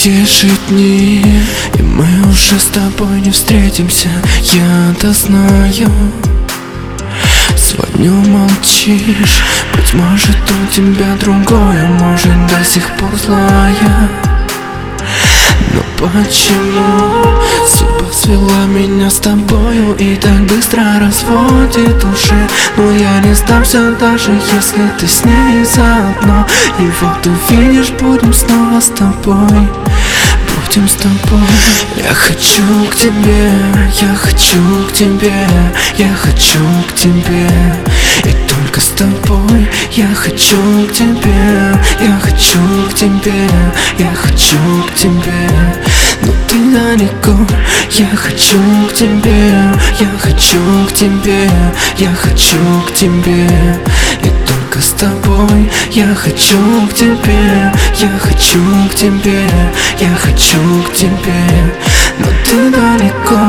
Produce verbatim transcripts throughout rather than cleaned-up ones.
Тише дни, и мы уже с тобой не встретимся. Я-то знаю, звоню, молчишь. Быть может, у тебя другое, может, до сих пор злая. Но почему судьба свела меня с тобою и так быстро разводит уже? Но я не сдамся, даже если ты с ней заодно. И вот увидишь, будем снова с тобой. Будем с тобой. Я хочу к тебе, я хочу к тебе, я хочу к тебе. И только с тобой. Я хочу к тебе, я хочу к тебе, я хочу к тебе. Но ты далеко. Я хочу к тебе, я хочу к тебе, я хочу к тебе. И только с тобой. Я хочу к тебе, я хочу к тебе, я хочу к тебе. Но ты далеко.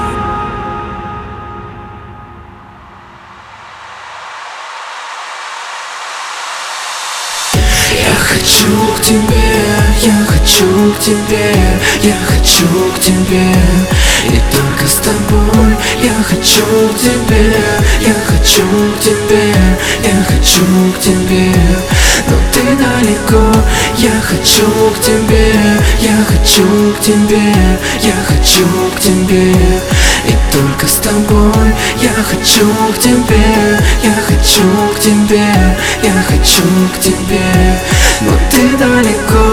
Я хочу к тебе, я хочу к тебе, я хочу к тебе. И только с тобой. Я хочу к тебе, я хочу к тебе, я хочу к тебе. Но ты далеко. Я хочу к тебе, я хочу к тебе, я хочу к тебе. И только с тобой. Я хочу к тебе, я хочу к тебе, я хочу к тебе. Но ты далеко.